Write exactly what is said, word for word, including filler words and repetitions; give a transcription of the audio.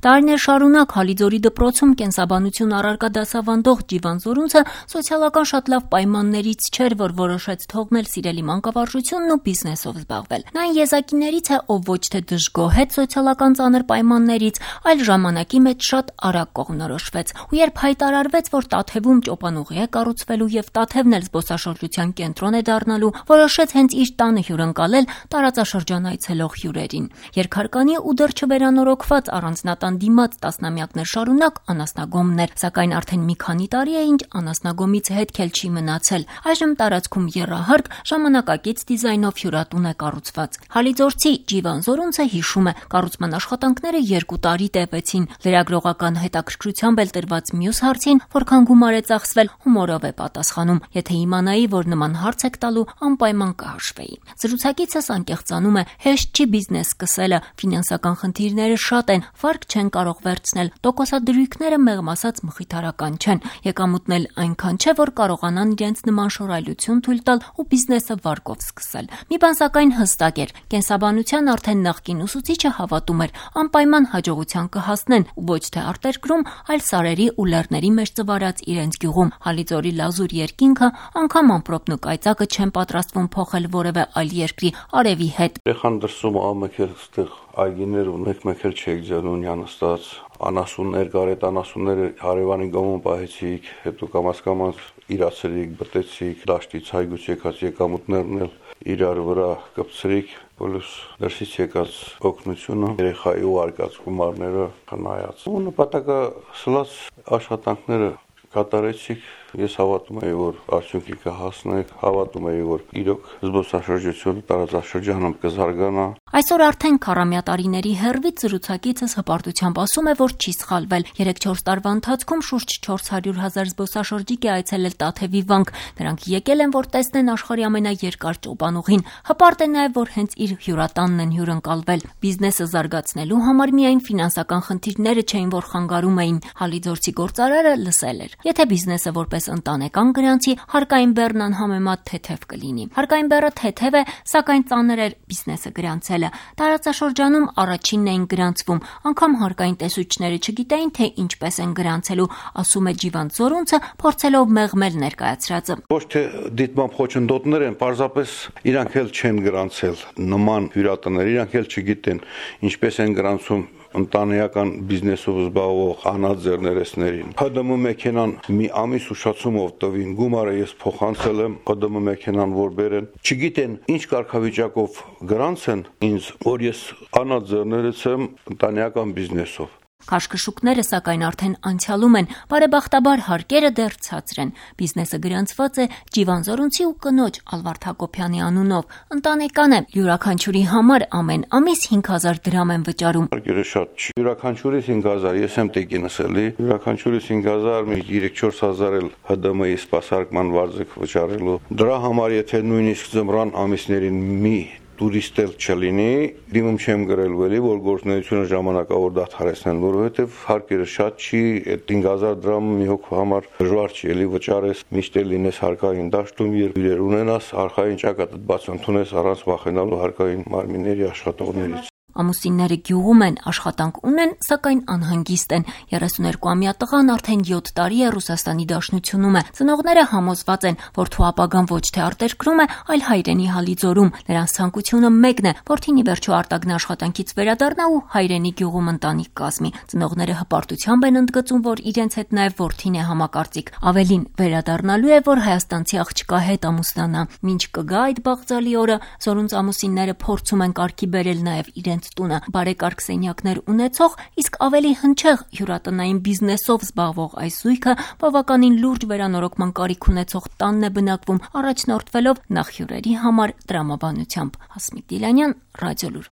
Տարիներ շարունակ Հալիձորի դպրոցում կենսաբանություն առարկա դասավանդող Ջիվան Զորունցը սոցիալական շատ լավ պայմաններից չէր, որ որոշեց թողնել սիրելի մանկավարժությունն ու բիզնեսով զբաղվել։ Նա այն եզակիներից է, ով ոչ թե դժգոհեց սոցիալական ծանր պայմաններից, այլ ժամանակի մեջ շատ արագ կողմնորոշվեց։ Ու երբ հայտարարվեց, որ Տաթևում ճոպանուղի է կառուցվելու եւ Տաթևն էլ զբոսաշրջության կենտրոն է դառնալու, որոշեց հենց իր տանը հյուրընկալել տարածաշրջան այցելող հյուրերին։ Երկհարկանի ու դեռ չվերանորոգված առանձնատան դիմաց տասնամյակներ շարունակ անասնագոմն էր, սակայն արդեն մի քանի տարի է, ինչ անասնագոմից հետք էլ չի մնացել։ Այժմ տարածքում եռահարկ ժամանակակից դիզայնով հյուրատուն է կառուցված։ Հալիձորցի Ջիվան Զորունցը հիշում է, կառուցման աշխատանքները երկու տարի տևեցին։ Լրագրողական հետաքրքրությամբ էլ տրված մյուս հարցին, որքան գումար է ծախսվել, հումորով է պատասխանում։ Եթե իմանայի, որ նման հարց եք տալու, անպայման կհաշվեի։ Զրուցակիցս անկեղծանում է, հեշտ չի բիզնես սկսելը, ֆինանսական խնդիրները շատ են, վարկ չեն կարող վերցնել, տոկոսադրույքները մեղմ ասած մխիթարական չեն, եկամուտն էլ այնքան չէ, որ կարողանան իրենց նման շռայլություն թույլ տալ ու բիզնեսը վարկով սկսել։ Մի բան սակայն հստակ էր, կենսաբանության արդեն նախկին ուսուցիչը հավատում էր, անպայման հաջողության կհասնեն ու ոչ թե արտերկրում, այլ սարերի ու լեռների մեջ ծվարած իրենց գյուղում։ Հալիձորի լազուր երկինքը անգամ ամպրոպն ու կայծակը չեն պատրաստվում փոխել որևէ այլ երկրի արևի հետ։ Երեխան դրսում ամեկել ստեղ այգիներ ու մեկ-մեկ էլ չեք ջանունյան ստաց անասուններ, գարետ անասունները հարևանի գոմում պահեցիք, հետո կամաց-կամաց իրացրիք, բտեցիք, դաշտից հայգուց եկած եկամուտներն էլ իրար վրա կպցրիք, պլյուս դրսից եկած օգնությունը, երեխայի ու արկած գումարները խնայած։ Ու նպատակը սլաց աշխատանքները կատարեցիք, ես հավատում եմ, որ արդյունքի կհասնենք, հավատում եմ, որ իրոք զբոսաշրջությունը տարածաշրջանում կզարգանա։ Այսօր արդեն քառամյա տարիների հեռվից զրուցակիցս հպարտությամբ ասում է, որ չի սխալվել։ երեք-չորս տարվա ընթացքում շուրջ չորս հարյուր հազար զբոսաշրջիկ է այցելել Տաթևի վանք։ Նրանք եկել են, որ տեսնեն աշխարհի ամենաերկար ճոպանուղին։ Հպարտ է նաև, որ հենց իր հյուրատանն են հյուրընկալվել։ Բիզնեսը զարգացնելու համար միայն ֆինանսական խնդիրները չէին, որ խանգարում էին։ Հալիձորցի գործարարը լսել էր. Եթե բիզնեսը որպես ընտանեկան գրանցի, հարկային բեռն անհամեմատ թեթև կլինի։ Հարկային բեռը թեթև է, սակայն ծանր էր բիզնեսը գրանցելը։ Տարածաշրջանում առաջինն էին գրանցվում, անգամ հարկային տեսուչները չգիտեին, թե ինչպես են գրանցելու, ասում է Ջիվան Զորունցը, փորձելով մեղմել ներկայացրածը։ Ոչ թե դիտմամբ խոչընդոտներ են, պարզապես իրանք էլ չեն գրանցել նման հյուրատներ, իրանք էլ չգիտեն ինչպես են գրանցում ընտանեկան բիզնեսով զբաղվող անաձեռներեսներին։ ՀԴՄ մեքենան մի ամիս ուշացումով տվին, գումարը ես փոխանցել եմ, ՀԴՄ մեքենան որ բերեն, չգիտեն ինչ կարգավիճակով գրանցեն ինձ, որ ես անաձեռներես եմ ընտանեկան բիզնեսով։ Քաշքշուկները սակայն արդեն անցյալում են, բարեբախտաբար հարկերը դեռ ցածր են։ Բիզնեսը գրանցված է Ջիվան Զորունցի ու կնոջ Ալվարդ Հակոբյանի անունով։ Ընտանեկան է, յուրաքանչյուրի համար ամեն ամիս հինգ հազար դրամ են վճարում։ Հարկերը շատ չի։ Յուրաքանչյուրից հինգ հազար, ես եմ տեկինս էլի։ Յուրաքանչյուրից հինգ հազար, մի երեք-չորս հազար էլ ՀԴՄ-ի սպասարկման վարձեք վճարելու։ Դրա համար եթե նույնիսկ ձմռան ամիսներին մի տուրիստ էլ չլինի, դիմում չեմ գրելու էլի, որ գործունեությունը ժամանակավոր դադարեցնեն, որովհետև հարկերը շատ չի, այդ հինգ հազար դրամ մի հոգու համար դժվար չի էլի վճարես, միշտ էլ լինես հարկային դաշտում, երբ իրեր ունենաս, արխային ճակատդ բաց ընդունես առանց վախենալու հարկային մարմինների աշխատողներից։ Ամուսինները գյուղում են, աշխատանք ունեն, սակայն անհանգիստ են։ երեսուներկուամյա տղան արդեն յոթ տարի է Ռուսաստանի Դաշնությունում է։ Ծնողները համոզված են, որ թու ապագան ոչ թե արտերկրում է, այլ հայրենի Հալիձորում։ Նրանց ցանկությունը մեկն է, որդին ի վերջո արտագն աշխատանքից վերադառնա ու հայրենի գյուղում ընտանիք կազմի։ Ծնողները հպարտությամբ են ընդգծում, որ իրենց հետ նաև որդին է համակարծիք։ Ավելին, վերադառնալու է, որ հայաստանցի աղջկա հետ ամուսնանա։ Մինչ կգա այդ բաղձալի օրը, Զորունց ամուսինները փորձում են կարգի բերել նաև իրենց տունը, բարեկարգ սենյակներ ունեցող, իսկ ավելի հնչեղ հյուրատնային բիզնեսով զբաղվող այս զույգը բավականին լուրջ վերանորոգման կարիք ունեցող տանն է բնակվում, առաջնորդվելով նախ հյուրերի համար տրամաբանությամբ։ Հասմիկ Դիլանյան, Ռադիոլուր։